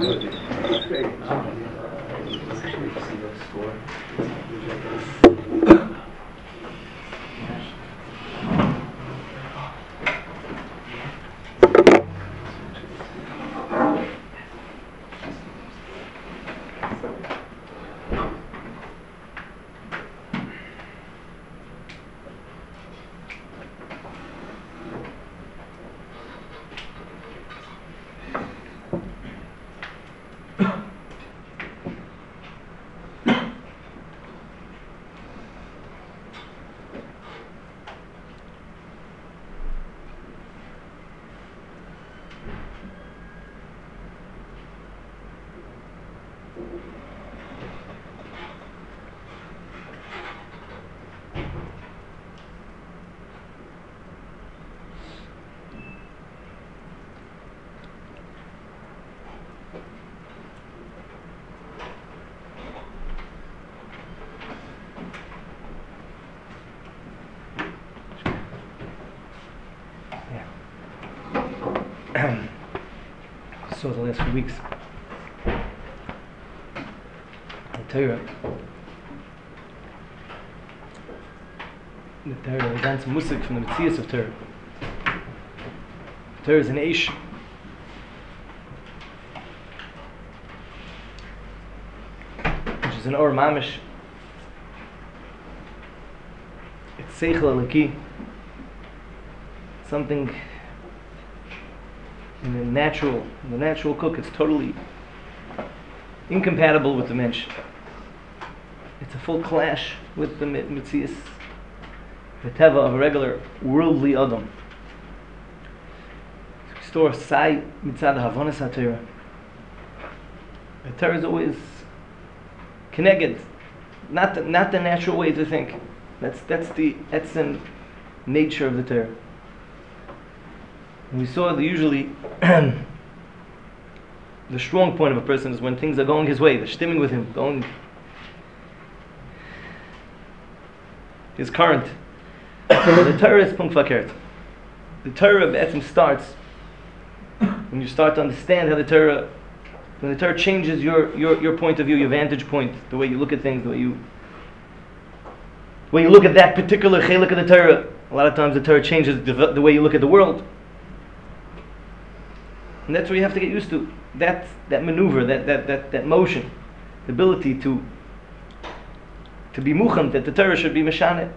So the last few weeks, the Torah is ganz musik from the Metzias of Torah. Torah is an Eish. Which is an Or Mamish. It's Seichel Eliki. Something in the natural cook, it's totally incompatible with the mensch. It's a full clash with the Metzias, the Teva of a regular worldly Adam. Store Sai Mitzad Havonas HaTorah. The Torah is always connected, not the natural way to think. That's the etzem nature of the Torah. And we saw that usually the strong point of a person is when things are going his way, they're stimming with him, going his current. The Torah is punkt verkehrt. The Torah be'etzem starts when you start to understand how when the Torah changes your point of view, your vantage point, the way you look at things, the way you look at that particular chelik of the Torah. A lot of times the Torah changes the way you look at the world. And that's what you have to get used to. That maneuver, that motion, the ability to be mucham, that the Torah should be meshaneh.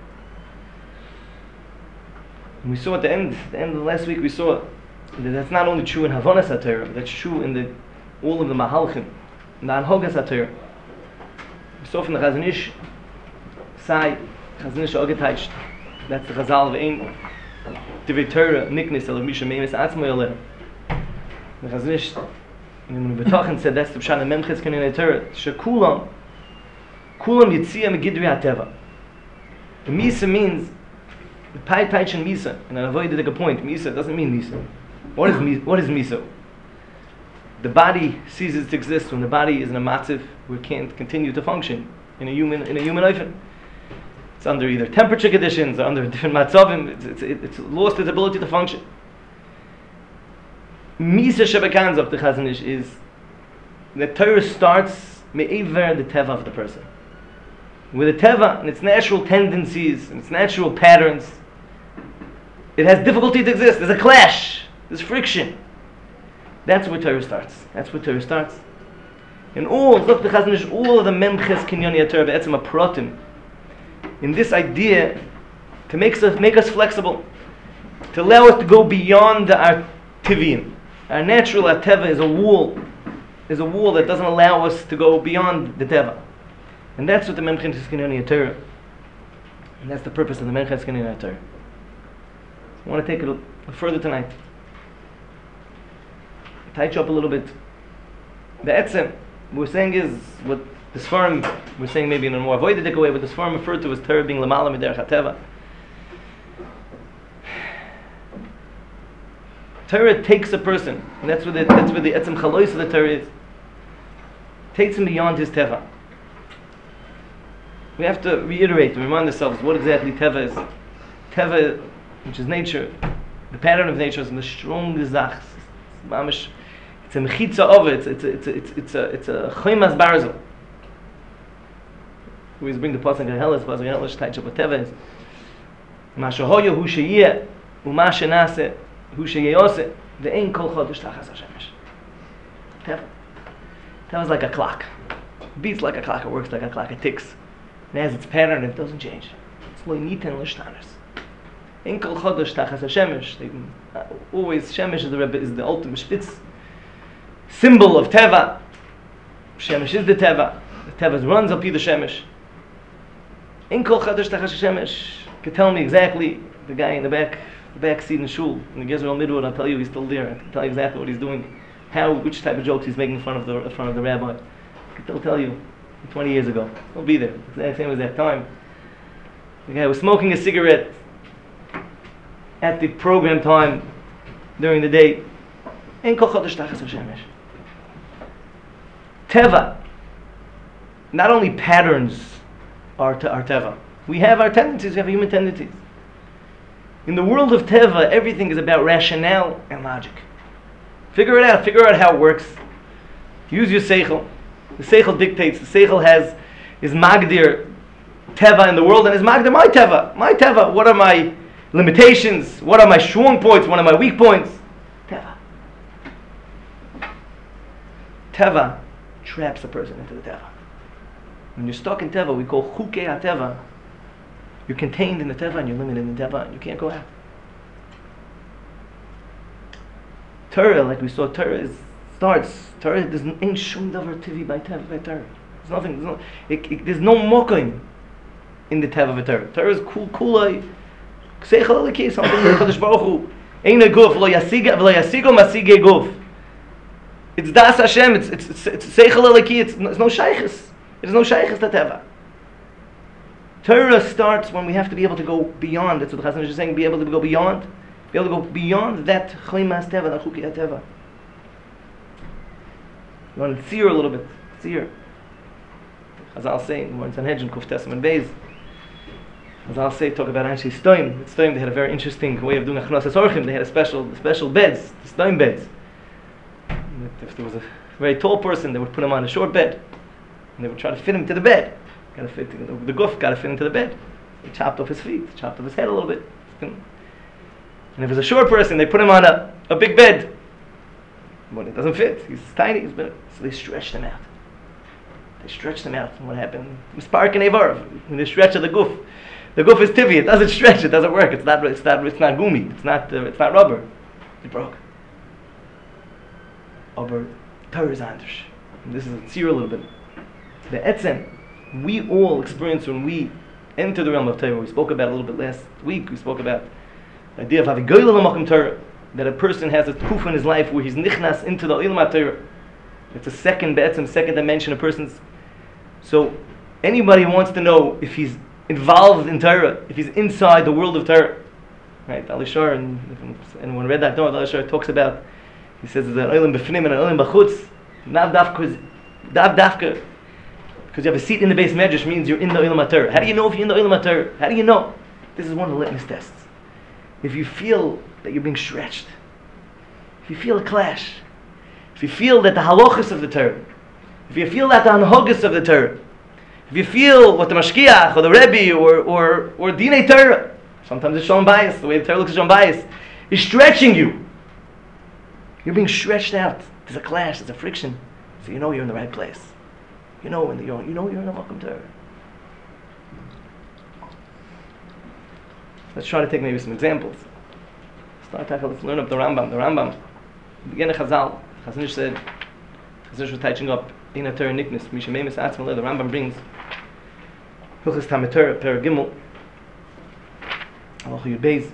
And we saw at the end of the last week, we saw that that's not only true in Havonas HaTorah, but that's true in all of the Mahalchim, in the Anhogas HaTorah. We saw from the Chazon Ish, Chazon Ish Ogetaycht, that's the Chazal of Ein Divrei Torah Niknis Elav Misha Meimes Atzmo Yoleh. The Chazon Ish, when we B'tachin said that's the Pshat of Memches Kanei Torah, Shekulam Yitzia Megidri HaTeva. The Misa means the Paitach and Misa, and I avoided a point. Misa doesn't mean Misa. What is Misa? The body ceases to exist when the body is in a matziv where it can't continue to function in a human oifen. It's under either temperature conditions or under different matzavim. It's lost its ability to function. Misa shebekanz of the Chazon Ish is the Torah starts me'ever the teva of the person. With the teva and its natural tendencies and its natural patterns, it has difficulty to exist. There's a clash. There's friction. That's where Torah starts. And look, the Chazon Ish, all of the memches kinyoni Torah be'etzem aprotim, in this idea to make us flexible, to allow us to go beyond our tivim. Our natural teva is a wall that doesn't allow us to go beyond the teva. And that's what the memches kinyoni Torah. And that's the purpose of the memches kinyoni Torah. I want to take it a further tonight. Touch up a little bit. The etzem we're saying is what the Sfarim we're saying maybe in a more avoided way, but the Sfarim referred to as Torah being lamala miderech hateva. Torah takes a person, and that's where the etzem chalois of the Torah is. Takes him beyond his teva. We have to reiterate and remind ourselves what exactly teva is. Teva, which is nature, the pattern of nature, is the strongest zach. It's It's a mechitza of it. It's a chaymas barzel. We always bring the pasuk in Hellas, pasuk in Hellas, Taich Shabbateva is Ma shehoya hu sheyeh u'ma shenase hu sheyeyose ve'ein kol chodesh tachas hashemesh. Teva is like a clock. It beats like a clock. It works like a clock. It ticks. It has its pattern. It doesn't change. It's lo niten l'shtanos. Ein kol chodesh tachas hashemesh. Always Shemesh is the ultimate spitz symbol of Teva. Shemesh is the Teva. The Teva runs up to the Shemesh. In Kol Chadash Tachas Shemesh can tell me exactly, the guy in the back seat in the shul, in the Gezerel Midwood, I'll tell you he's still there. I can tell you exactly what he's doing, which type of jokes he's making in front of the rabbi. I can tell you 20 years ago. He'll be there. The same as that time. The guy was smoking a cigarette at the program time during the day. In Kol Chadash Tachas Shemesh. Teva. Not only patterns our Teva. We have our tendencies, we have human tendencies. In the world of Teva, everything is about rationale and logic. Figure it out how it works. Use your Seichel. The Seichel dictates, the Seichel is Magdir Teva in the world, and is Magdir my Teva. My Teva, what are my limitations? What are my strong points? What are my weak points? Teva. Teva traps a person into the Teva. When you're stuck in Teva, we call Chukei HaTeva. You're contained in the Teva and you're limited in the Teva and you can't go out. Torah, like we saw, Torah there's ain't shum davar tivi by Teva, by Torah. There's no mokim in the Teva of Torah. Torah is kulai, seichel aliki, something in the Kadosh Baruch Hu. Ein a guf, lo yasigo masige guf. It's das Hashem, it's seichel aliki, it's no shaychus. There's no shaykhs to Teva. Torah starts when we have to be able to go beyond. That's what the Chazon is saying. Be able to go beyond that chaymas Teva, that chukei Teva. You want to tzir a little bit. Tzir. Chazal say in Sanhedrin Kuf Testament Beis. Chazal say talk about Anshe Stoim. With Stoim they had a very interesting way of doing Achnos Orchim. They had a special beds, the Stoim beds. If there was a very tall person, they would put him on a short bed. And they would try to fit him to the bed. The guf got to fit into the bed. They chopped off his feet, chopped off his head a little bit. And if it's a short person, they put him on a big bed. But it doesn't fit. He's tiny. So they stretched him out. And what happened? Mispark and Evar. When they stretch the guf is tivi. It doesn't stretch. It doesn't work. It's not gumi. It's not rubber. It broke. Aber Torah is anders. This is a tzir a little bit. The etzem, we all experience when we enter the realm of Torah. We spoke about it a little bit last week. We spoke about the idea of having goyla l'makom Torah, that a person has a kuf in his life where he's nichnas into the olam Torah. It's a second dimension of person's. So anybody who wants to know if he's involved in Torah, if he's inside the world of Torah, right? Alishar, and anyone read that, Alishar talks about. He says there's an olam b'fnim and an olam b'chutz. Not dafka. Because you have a seat in the base medrash means you're in the Olam HaTorah. How do you know if you're in the Olam HaTorah? How do you know? This is one of the litmus tests. If you feel that you're being stretched, if you feel a clash, if you feel that the halachas of the Torah, if you feel that the anhogas of the Torah, if you feel what the mashkiach or the Rebbe or Dinei Torah, sometimes it's Shalom Bayis, the way the Torah looks at Shalom Bayis, is stretching you. You're being stretched out. There's a clash, there's a friction. So you know you're in the right place. You know you're in the Makom Torah. Let's try to take maybe some examples. Let's learn up the Rambam. The Rambam, begin of Chazal. Chazanish said, Chazanish was teaching up in a Torah Niknis. Mishamemis Atzmaleh. The Rambam brings Hilchos Talmud Torah, Per Gimel, Halacha Yud Beis.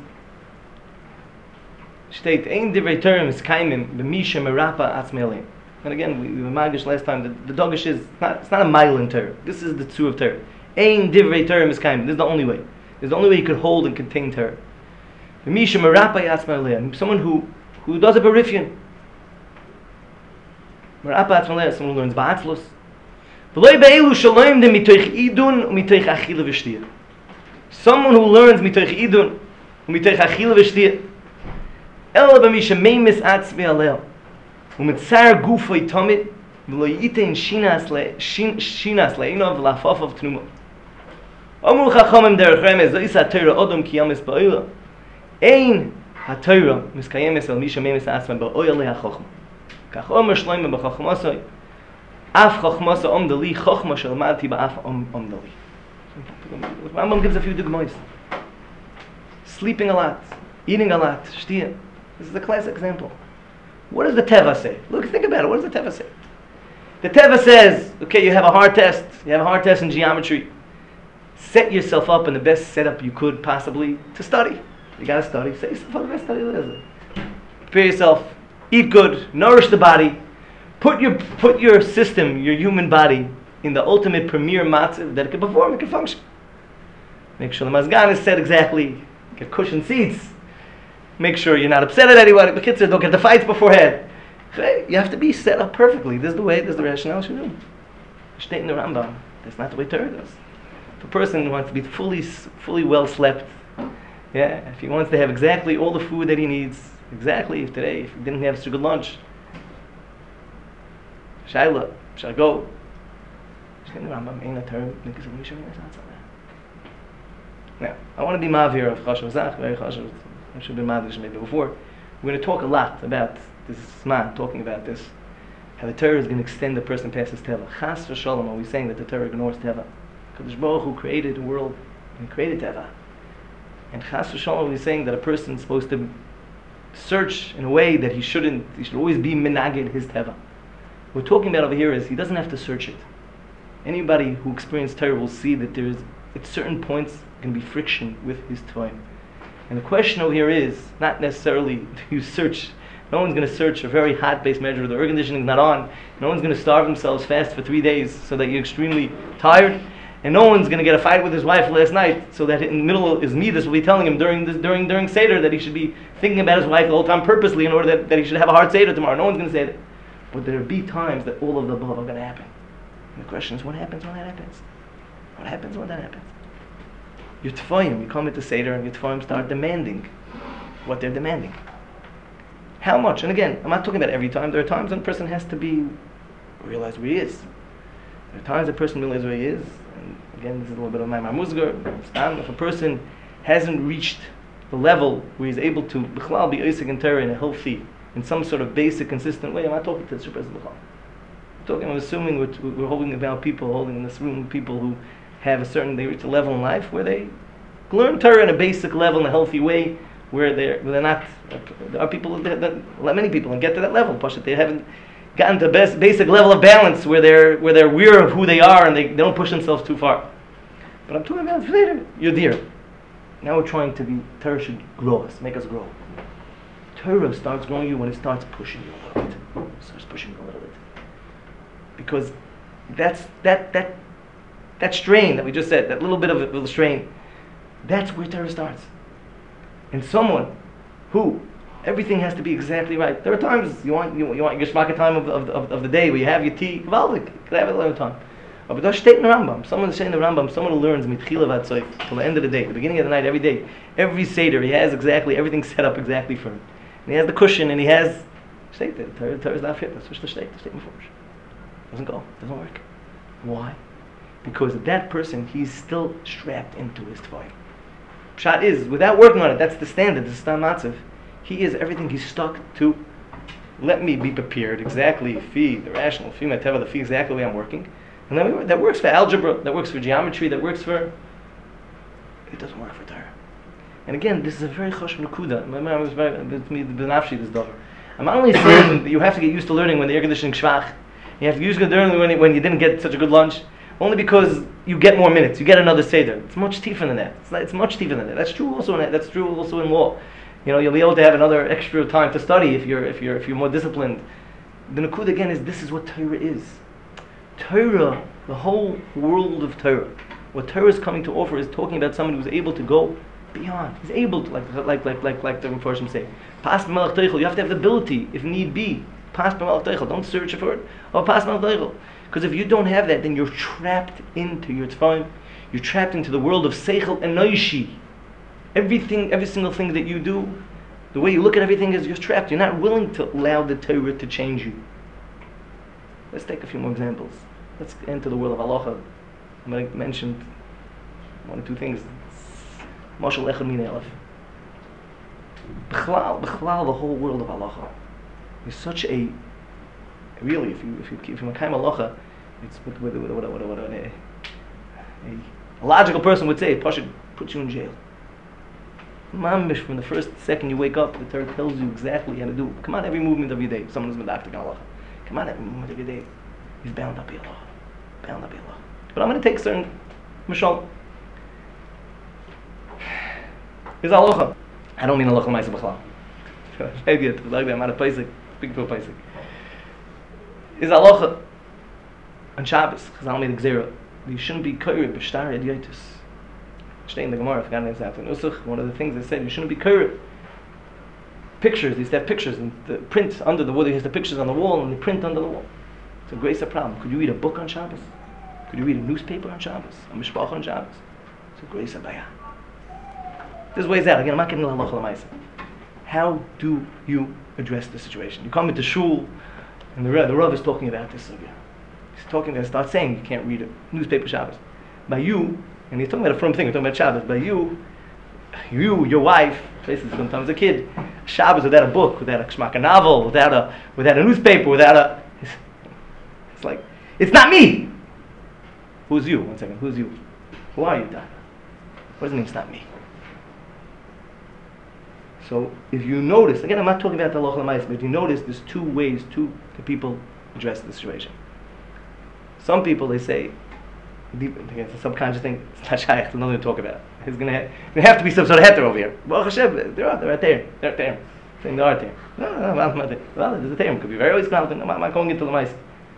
State, Ein divrei Torah miskaimim b'misha merapa atzmelei. And again, we were magish last time. The dogish is it's not a mile in Torah. This is the two of Torah. Ein divrei Torah miskaimim. This is the only way. This is the only way you could hold and contain Torah. B'misha merapa atzmelei. Someone who does a berifyan. Merapa atzmelei. Someone who learns ba'atzlus. V'loi be'elu shaloim dem mitoich idun u'mitoich achila v'shtia. Someone who learns mitoich idun u'mitoich achila v'shtia. Ela b'misha meimis atzmi alel. Umitzar gufay tamid v'lo yitin shinas le'inov v'lafafav tnuma. Amru chachamim derech remez lo yisa Torah odom ki yamis ba'oila. Ein ha-Torah miskayemes el misha memes asman ba'oila le'ha-chochma. Kach omer shloime b'chochmasoi af chochmasa omdali chochma shel malti ba'af omdali. Rambam gives a few dugmois. Sleeping a lot, eating a lot, shtiya. This is a classic example. What does the Teva say? Look, think about it. What does the Teva say? The Teva says, okay, you have a hard test. You have a hard test in geometry. Set yourself up in the best setup you could possibly to study. You got to study. Set yourself up in the best study. What is it? Prepare yourself. Eat good. Nourish the body. Put your system, your human body, in the ultimate premier matzav that it can perform, it can function. Make sure the mazgan is set exactly. Get cushioned seats. Make sure you're not upset at anybody. The kids don't get the fights beforehand. You have to be set up perfectly. This is the way, this is the rationale should do. State in the Rambam. That's not the way Torah does. If a person wants to be fully well slept, if he wants to have exactly all the food that he needs, exactly, if he didn't have such a good lunch, Shaila, shall I go? Now, I want to be mavir of Chashav Zach, very Chashav. I should have been mavir maybe before. We're going to talk a lot about this man, talking about this, how the Torah is going to extend the person past his Teva. Chas v'shalom, are we saying that the Torah ignores Teva? Kadosh Baruch Hu created the world and created Teva. And Chas v'shalom, are we saying that a person is supposed to search in a way that he should always be menaged his Teva. What we're talking about over here is he doesn't have to search it. Anybody who experienced Torah will see that there is, at certain points, going to be friction with his Tvoim. And the question over here is not necessarily do you search. No one's going to search a very hot base measure. The air conditioning is not on. No one's going to starve themselves fast for 3 days so that you're extremely tired. And no one's going to get a fight with his wife last night so that in the middle of his midas will be telling him during Seder that he should be thinking about his wife the whole time purposely in order that he should have a hard Seder tomorrow. No one's going to say that. But there will be times that all of the above are going to happen. And the question is, what happens when that happens? What happens when that happens? Your Tfoim, you come into Seder and your Tfoim start demanding what they're demanding. How much? And again, I'm not talking about every time. There are times when a person has to realize where he is. There are times a person realizes where he is. And again, this is a little bit of my Musgar. If a person hasn't reached the level where he's able to be Isaac and Torah in a healthy, in some sort of basic, consistent way, I'm not talking to the Person B'chal. I'm assuming we're holding in this room people who have they reach a level in life where they learn Torah in a basic level in a healthy way, where they're not. There are people many people and get to that level, but they haven't gotten to the basic level of balance where they're aware of who they are and they don't push themselves too far. But I'm talking about later. You're there. Now we're trying to be. Torah should grow us, make us grow. Torah starts growing you when it starts pushing you a little bit. It starts pushing you a little bit. Because that strain that we just said, that little bit of a strain, that's where Torah starts. And someone who everything has to be exactly right. There are times you want your shmaka time of the day where you have your tea. Gewaldig, you can have it a lot of time. But that's state in the Rambam. Someone saying the Rambam, someone who learns mitchila v'atzoif till the end of the day, the beginning of the night, every day, every seder, he has exactly everything set up exactly for him. And he has the cushion, and he has state there. Torah is not fit. That's what the state before. Doesn't go. Doesn't work. Why? Because that person, he's still strapped into his tvoim. Pshat is, without working on it, that's the standard, the stam matzav. He is everything, he's stuck to, let me be prepared, exactly, the rational, my teva, the fee, exactly the way I'm working. And then that works for algebra, that works for geometry, that works for, it doesn't work for Torah. And again, this is a very choshev nekuda. I'm not only saying that you have to get used to learning when the air conditioning is schwach. You have to get used to learning when you didn't get such a good lunch. Only because you get more minutes, you get another seder. It's much deeper than that. It's much deeper than that. That's true also in law. You know, you'll be able to have another extra time to study if you're more disciplined. The Nakud again is this is what Torah is. Torah, the whole world of Torah, what Torah is coming to offer is talking about someone who's able to go beyond. He's able to, like the Mepharshim say, pas b'melech teichel. You have to have the ability, if need be, pas b'melech teichel. Don't search for it. Or pas b'melech teichel. Because if you don't have that, then you're trapped into your tefillin. You're trapped into the world of seichel and noishi. Every single thing that you do The way you look at everything is you're trapped. You're not willing to allow the Torah to change you. Let's take a few more examples. Let's enter the world of halacha. I'm going to mention one or two things. Mashal Echad Min Elef. B'chlal, the whole world of halacha is such a, really, if you makayim halacha, it's what a logical person would say, Pasha puts you in jail. Mamish, from the first second you wake up, the Torah tells you exactly how to do. Come on, every movement of your day. Someone who's medactic halacha. Come on, every movement of your day. He's bound up by Allah. Bound up by Allah. But I'm going to take certain mashal. Is halacha. I don't mean halacha ma'aseh b'chlal. Maybe it's like that. I'm not a paisik. Big for paisik. Is halacha on Shabbos? Chazal made a gzera. You shouldn't be koyre b'shtar idiotis. Stay in the Gemara. I forgot the example. In Usuch, one of the things they said, you shouldn't be koyre. Pictures. They used to have pictures and the print under the wall. They used to have pictures on the wall and they print under the wall. It's a great problem. Could you read a book on Shabbos? Could you read a newspaper on Shabbos? A mishpach on Shabbos? It's a great sabaya. There's ways out. Again, I'm not getting the halacha l'maaseh. How do you address the situation? You come into shul, and the Rav is talking about this. He's talking about, start saying you can't read a newspaper Shabbos. By you, and he's talking about a firm thing, we're talking about Shabbos. By you, your wife, basically sometimes a kid, Shabbos without a book, without a kshmaka novel, without a newspaper, without a... It's like, it's not me! Who's you? One second, who's you? Who are you, Dad? What does it mean it's not me? So if you notice, again I'm not talking about the halacha l'maaseh, but if you notice there's two ways that people address the situation. Some people, they say, again, it's a subconscious thing, it's not shaykh, there's nothing to talk about. There's going to have to be some sort of heter over here. Baruch Hashem, they're right there. They're there. Saying they are there. No, I'm not there. Well, there's a term. Could be very always I'm not going into the mice.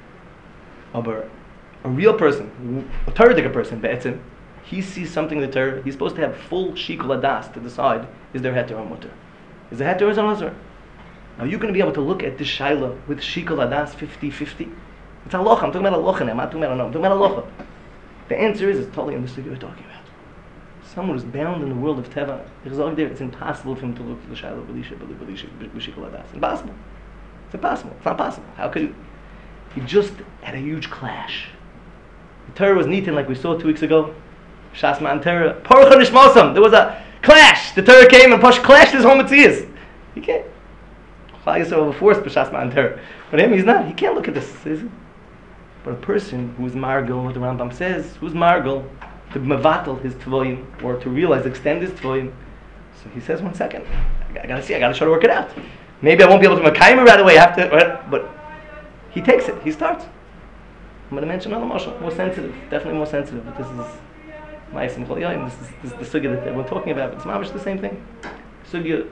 But a real person, a Torah person, be'etzim, he sees something in the Torah, he's supposed to have full shikul adas to decide, is there heter or mutter? Is there heter or is there mutter? Now you're going to be able to look at this shaila with shikul adas 50-50. It's halacha. I'm talking about halacha now. I'm not talking about I'm talking about halacha. The answer is, it's totally understood what you're talking about. Someone who's bound in the world of teva, it's impossible for him to look at the shaila with shikul adas. Impossible. It's impossible. It's not possible. How could you? He just had a huge clash. The Torah was neaten like we saw 2 weeks ago. Shas Ma'an Torah. Paruch HaNishmasam. There was a clash. The Torah came and Pash clashed his whole Metzias. He can't. Chal Yisrael was forced by Shas Ma'an Torah. But him, he's not. He can't look at this. But a person who is margal, what the Rambam says, who's margal, to mevatel his tvoyim, or to realize, extend his tvoyim. So he says, 1 second. I gotta see. I gotta try to work it out. Maybe I won't be able to makayim right away. I have to, but he takes it. He starts. I'm going to mention another mashal, more sensitive, definitely more sensitive. But this is ma'asim chol yaim. This is the sugya that we're talking about. But it's mamish the same thing. Sugya.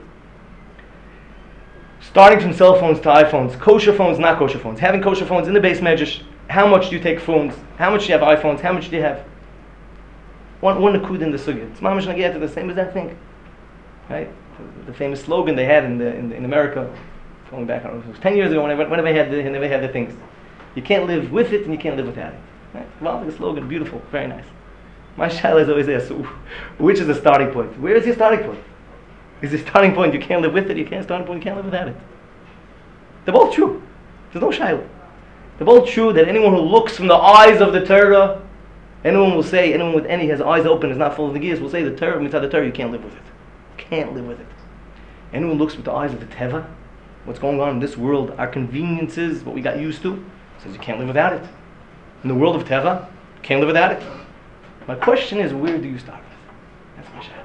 Starting from cell phones to iPhones, kosher phones, not kosher phones. Having kosher phones in the base medrash. How much do you take phones? How much do you have iPhones? How much do you have? One nakud in the sugya. It's mamish nagiyah to the same as that thing, right? The famous slogan they had in America. Going back, I don't know, it was 10 years ago, whenever they had the things. You can't live with it and you can't live without it. Right? Well, the slogan, beautiful, very nice. My shaila is always there, so which is the starting point? Where is your starting point? Is the starting point you can't live with it, you can't starting point, you can't live without it? They're both true. There's no shaila. They're both true that anyone who looks from the eyes of the Torah, anyone will say, anyone with any has eyes open, is not full of the gears, will say the Torah, mitzvah the Torah, you can't live with it. Can't live with it. Anyone who looks with the eyes of the Teva, what's going on in this world, our conveniences, what we got used to, says you can't live without it. In the world of Teva, you can't live without it. My question is, where do you start with? That's my shayla.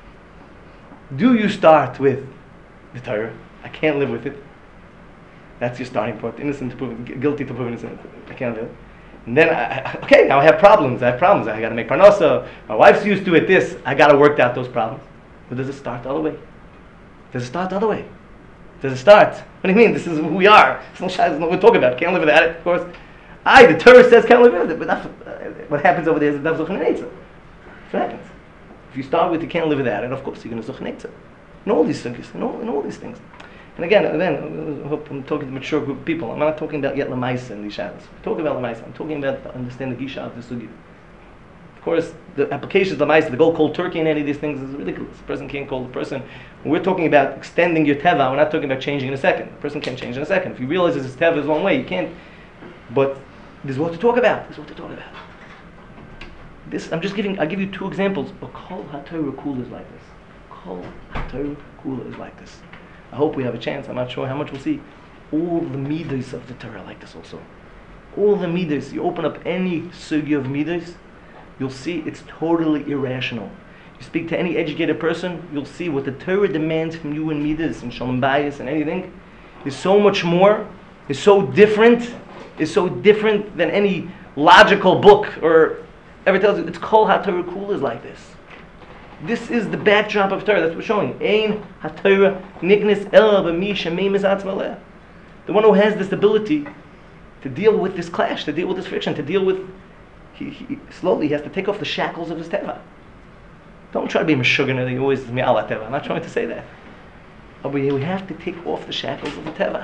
Do you start with the Torah? I can't live with it. That's your starting point. Innocent to prove, guilty to prove innocent. I can't live it. And then, okay, now I have problems. I got to make parnasa. My wife's used to it. This, I got to work out those problems. But does it start the other way? Does it start the other way? Does it start? What do you mean? This is who we are. There's no shayla. There's no what to talk about. Can't live without it, of course. The Torah says can't live with it, but that's, what happens over there is that's zuch neitza. That's what happens. If you start with you can't live without it, of course you're going to zuch neitza. In all these things, in all these things. And again, I hope I'm talking to a mature group of people. I'm not talking about yet lemaisa and these shadows. I'm talking about lemaisa. I'm talking about to understand the gisha of the sugi. Of course, the applications of the mice, the go cold turkey and any of these things is ridiculous. A person can't call the person. When we're talking about extending your teva, we're not talking about changing in a second. A person can't change in a second. If you realize his teva is one way, you can't. But this is what to talk about. This is what to talk about. This, I'll give you two examples. But Kol HaTorah Kula is like this. Kol HaTorah Kula is like this. I hope we have a chance. I'm not sure how much we'll see. All the midas of the Torah like this also. All the midas. You open up any sugya of midas, you'll see it's totally irrational. You speak to any educated person, you'll see what the Torah demands from you in midas and shalom bayis and anything is so much more, is so different than any logical book or ever tells you. It's Kol HaTorah Kula is like this. This is the backdrop of Torah. That's what we're showing. Ein HaTorah niknis ela b'mi shemeimis atzma leh. The one who has this ability to deal with this clash, to deal with this friction, to deal with, he slowly has to take off the shackles of his teva. Don't try to be meshuggah that he always is mi'ala teva. I'm not trying to say that. But we have to take off the shackles of the teva.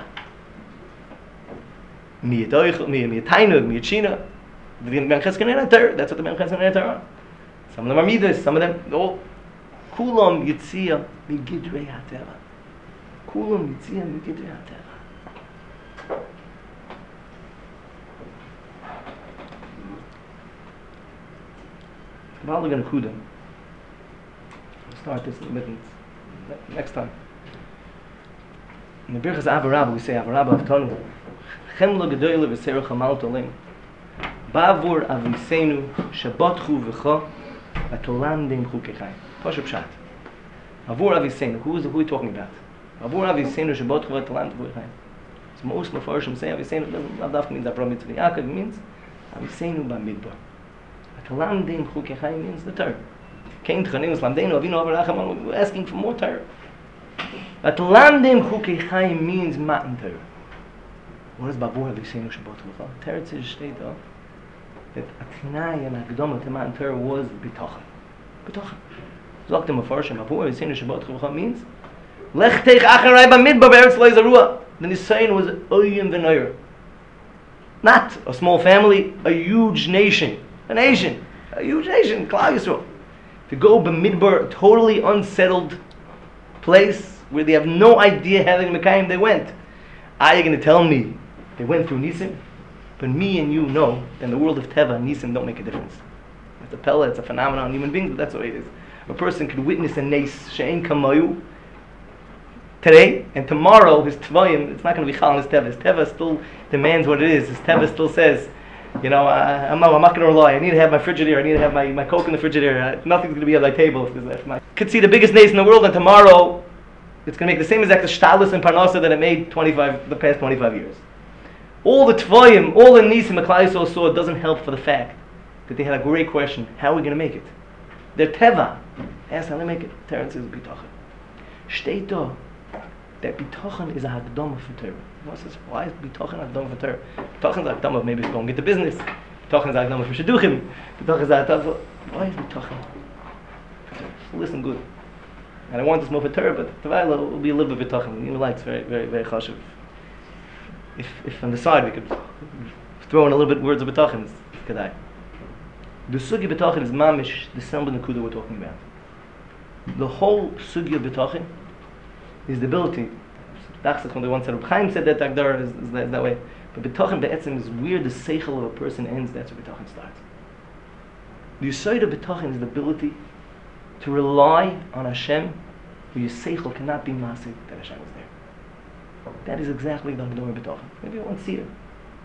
Miyatainu, miyachina. That's what the Memches Kenei Torah. Some of them are midas, some of them, all. Kulam yitzia migidrei hateva. Kulam yitzia migidrei hateva. Now we're going to kudim. We'll start this in the middle. Next time. In the Birchas Avarabba, we say Avarabba Avtonu. Chemlo gedoyle v'serach hamal tolim. Bavur aviseinu shabotchu v'cho v'tolandim chukechayim. Pashup pshat. Bavur aviseinu. Who are we talking about? Bavur aviseinu shabotchu v'tolandim chukechayim. So most Mefarshim say aviseinu doesn't have means Avraham Yitzchak Yaakov. It means aviseinu b'midbar. V'tolandim chukechayim means the Torah. Kein tchanim eslamdeinu avinu avaracham. We're asking for more Torah. V'tolandim chukechayim means matan Torah. What is Bavur aviseinu shabotchu v'cho? Teretz steht da that Atnai and Akdama to Matan Torah was bitachon. Bitachon. Sagt der Mefarshim, Bavur aviseinu shabotchu v'cho means Lech teich acharei b'midbar be'eretz lo yizarua. The Nisayon was oyim v'noyer. Not a small family, a huge nation. A huge nation, Klal Yisrael. To go b'midbar, a totally unsettled place where they have no idea how they went. Are you going to tell me they went through Nisim? But me and you know that in the world of Teva, Nisim don't make a difference. It's a pella, it's a phenomenon, human beings, but that's what it is. A person could witness a nes, she'en kamayu, today, and tomorrow his Tvayim, it's not going to be Chal in his Teva. His Teva still demands what it is. His Teva still says, you know, I'm not going to rely. I need to have my Frigidaire. I need to have my Coke in the Frigidaire. Nothing's going to be on my table. I could see the biggest nace in the world, and tomorrow it's going to make the same exact shtalis and parnasa that it made the past 25 years. All the Tvayim, all the Nisim Klal Yisrael saw doesn't help for the fact that they had a great question. How are we going to make it? Their Teva asked how they make it. Terence says bitachon. Steht da that bitachon is a hakdama for Torah. Why is bitachon a hakdama for Torah? Bitachon is a hakdama maybe to go and get the business. Bitachon is a hakdama for shidduchim. Bitachon is a hakdama. Why is bitachon for Torah? So listen good. And I want this more for Torah, but Tevayla will be a little bit bitachon. You know, like it's very, very, very chashuv. If on the side we could throw in a little bit words of bitachon, it's kedai. The sugi bitachon is mamish the samba nakuda we're talking about. The whole sugi of bitachon is the ability. Dachsach when the one said, Reb Chaim said that Agdara is that way. But bitachon be'etzim is where the seichel of a person ends. That's where bitachon starts. The yesod of bitachon is the ability to rely on Hashem, where your seichel cannot be massive that Hashem is there. That is exactly the Agdara bitachon. Maybe one see it.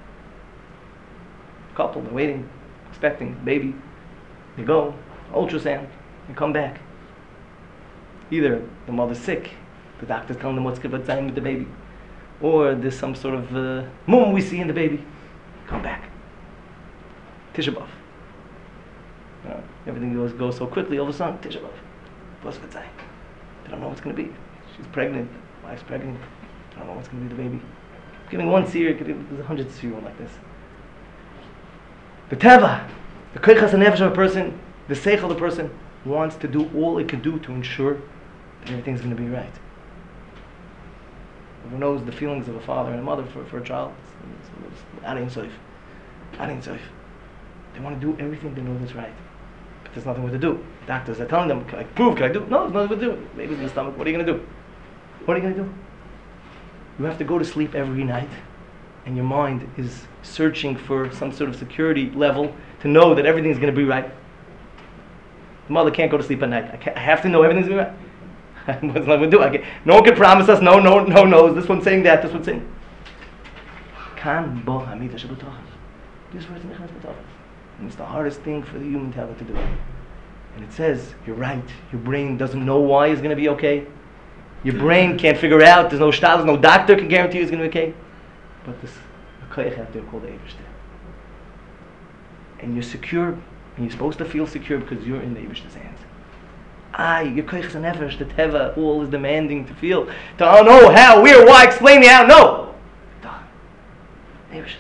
Couple, they're waiting, expecting baby. They go, ultrasound, and come back. Either the mother's sick, the doctor's telling them what's going on with the baby, or there's some sort of mum we see in the baby. Come back. Tisha B'Av. Everything goes so quickly. All of a sudden, Tisha B'Av. What's going on? They don't know what's going to be. She's pregnant. Wife's pregnant. They don't know what's going to be the baby. Giving one seer, there's 100 seer like this. The teva, the koichas and nefesh of a person, the seichel of the person wants to do all it can do to ensure that everything's going to be right. Everyone knows the feelings of a father and a mother for a child. It's adding soif. They want to do everything they know that's right. But there's nothing more to do. Doctors are telling them, can I prove, can I do? No, there's nothing to do. Baby's in the stomach, what are you going to do? What are you going to do? You have to go to sleep every night, and your mind is searching for some sort of security level to know that everything's going to be right. The mother can't go to sleep at night. I have to know everything's going to be right. What's not going to do? No one can promise us, no knows. This one's saying that, this one's saying. Kan bo hamida shebutachas. This word is nichnas b'tachas. And it's the hardest thing for the human to have to do. And it says, you're right, your brain doesn't know why it's going to be okay. Your brain can't figure out, there's no shtal, there's no doctor can guarantee you it's going to be okay. But this a koyach out there called the Eibishter. And you're secure, and you're supposed to feel secure because you're in the Eibishter's hands. Your koyach is a nefesh, the teva, all is demanding to feel. Oh no, how, where, why, explain me how, no! Eibishter.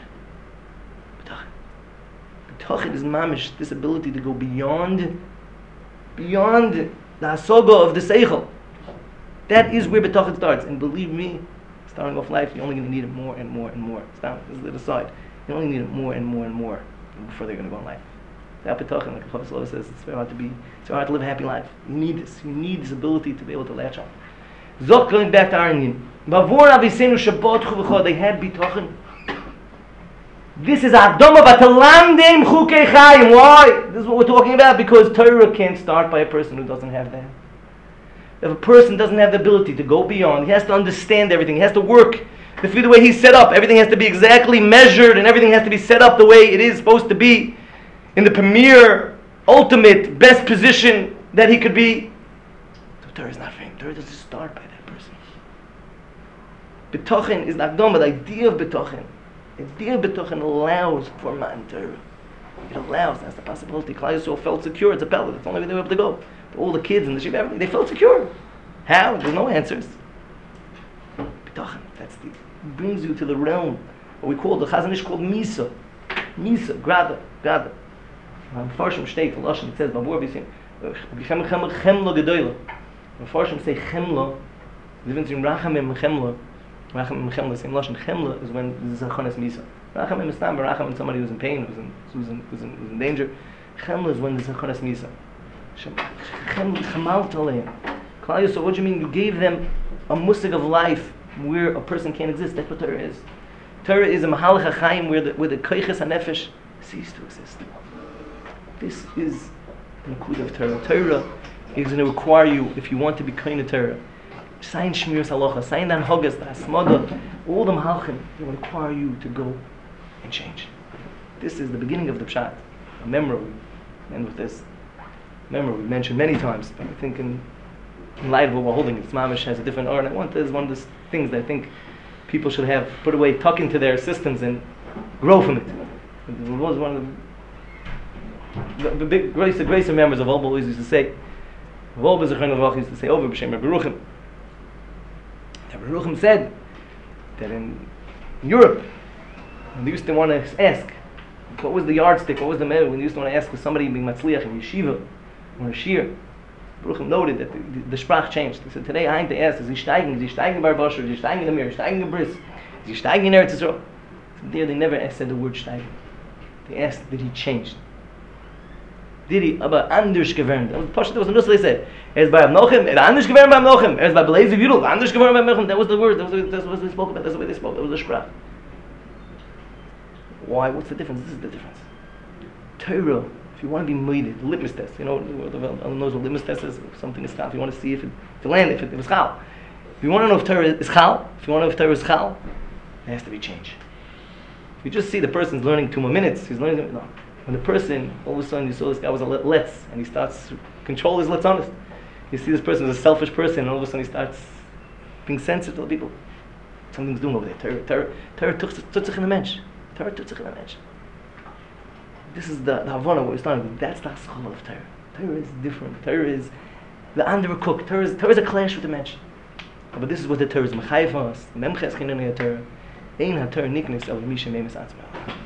B'tachin is mamish, this ability to go beyond the hasoga of the seichel. That is where B'tachin starts. And believe me, starting off life, you're only going to need it more and more and more. Stop, this is the aside. You only need it more and more and more before they're going to go in life. That B'tachin, like the Prophet says, it's very hard to live a happy life. You need this. You need this ability to be able to latch on. Zok, going back to Arinin. Bavor Aviseinu Shabbat Chuvachah, they had B'tachin. This is Adama Batalamdim Chukei Chayim. Why? This is what we're talking about, because Torah can't start by a person who doesn't have that. If a person doesn't have the ability to go beyond, he has to understand everything, he has to work the way he's set up, everything has to be exactly measured, and everything has to be set up the way it is supposed to be, in the premier, ultimate, best position that he could be. So Torah is not for him. Torah doesn't start by that person. B'tachin is not done, but the idea of B'tachin allows for Matan Torah. It allows, that's the possibility. Klal Yisrael felt secure, it's a pellet, that's the only way they were able to go. All the kids and the sheep, everything, they felt secure. How? There's no answers. B'tachin, brings you to the realm, what we call, the Chazon Ish called Misa. Misa, Grada. Farshim Shteit, the Lashon, it says, Babur B'Yisrael, Chemla Gedoyla. Farshim say Chemla, the difference between Rachamim and Chemla. Rachamim and Chemla, the same Lashon. Chemla is when there's a Zachonas Misa. Rachamim is not, but Rachamim is somebody who's in pain, who's in danger. Chemla is when there's a Zachonas Misa. Klal Yisrael, what do you mean? You gave them a musig of life where a person can't exist. That's what Torah is. Torah is a mahalach hachayim where the koiches hanefesh cease to exist. This is the nakuda of Torah. Torah is going to require you, if you want to be kohen of Torah, sign shmiras halacha, sign the anhogas, the asmada, all the mahalchim, they will require you to go and change. This is the beginning of the pshat. A memory. End with this. Remember, we mentioned many times, but I think in light of what we're holding, it's mamish has a different art. And this is one of the things that I think people should have put away, tuck into their systems and grow from it. It was one of the big grace of members of Volba always used to say, Volba Zechron used to say over B'Shem Rabbi Ruchim. Rabbi Ruchim said that in Europe, when they used to want to ask, what was the yardstick, what was the measure, when they used to want to ask for somebody being matzliach in yeshiva, or a shir, Baruch Noted that the sprach changed. He said, today I to ask, is he steigen in Bar Basher, is he steigen in the Mir, is he steigen in Bris, is he steigen in Eretz Yisrael? So there they never said the word steigen. They asked, did he change? Did he, aber anders gewähren? That was the Nussel they said. By Abnochem, anders gewähren by Abnochem. By Belezer Yudel, anders gewähren by Abnochem. That was the word, that's what they spoke about, that's the way they spoke, that was the sprach. Why? What's the difference? This is the difference. Torah, if you want to be moided, the litmus test, the world of everyone knows what litmus test is. If something is chal, if you want to see if it was chal. If you want to know if Torah is chal, if you want to know if Torah is chal, there has to be change. If you just see the person's learning 2 more minutes, he's learning, no. When the person, all of a sudden you saw this guy was a letz, and he starts to control his letzonis. You see this person is a selfish person, and all of a sudden he starts being sensitive to the people. Something's doing over there. Torah tut sich in the mensch. Torah tut sich in the mensch. This is the Havana, what we're starting with. That's the Haschal of Torah. Torah is different. Torah is the undercooked. Torah is a clash with the mensch. But this is what the Torah is. Mechayev us. Memches chinoni ha-Torah. Ein ha-Torah niknis al misha meimes atzmah.